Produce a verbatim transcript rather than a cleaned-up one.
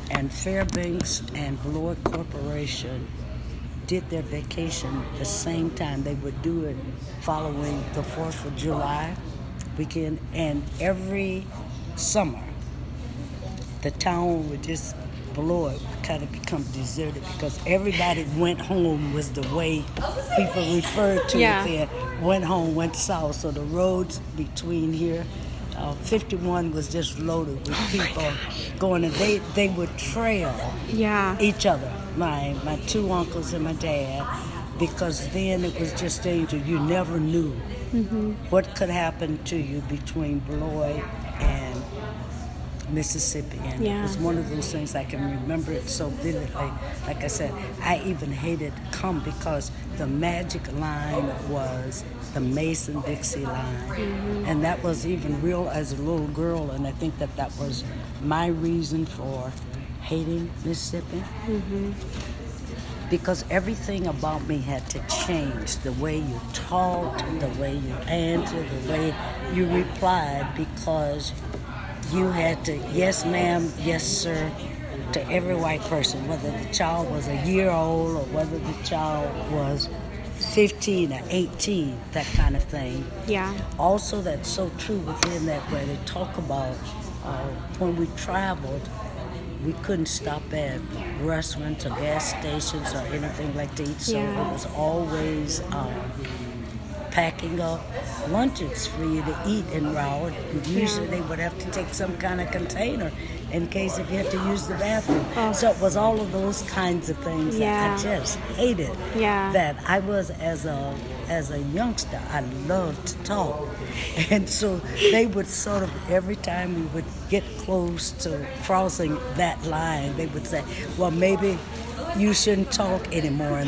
And Fairbanks and Beloit Corporation did their vacation the same time. They would do it following the fourth of July weekend. And every summer, the town would just, Beloit would kind of become deserted because everybody went home was the way people referred to Yeah. it then. Went home, went south. So the roads between here, uh, fifty-one was just loaded with people going, and they, they would trail Yeah. each other, my my two uncles and my dad, because then it was just danger. You never knew what could happen to you between Beloit and Mississippi. And it Yeah. was one of those things I can remember it so vividly. Like I said, I even hated to come because the magic line was the Mason-Dixie line. And that was even real as a little girl, and I think that that was my reason for hating Mississippi. Because everything about me had to change. The way you talked, the way you answered, the way you replied, because you had to, yes ma'am, yes sir, to every white person, whether the child was a year old or whether the child was fifteen or eighteen, that kind of thing. Yeah. Also, that's so true within that where they talk about uh, when we traveled, we couldn't stop at restaurants or gas stations or anything like that. So Yeah. it was always um, packing up lunches for you to eat en route. And usually Yeah. they would have to take some kind of container in case if you had to use the bathroom. Oh. So it was all of those kinds of things Yeah. that I just hated. Yeah. That I was as a as a youngster, I loved to talk. And so they would sort of, every time we would get close to crossing that line, they would say, well, maybe you shouldn't talk anymore.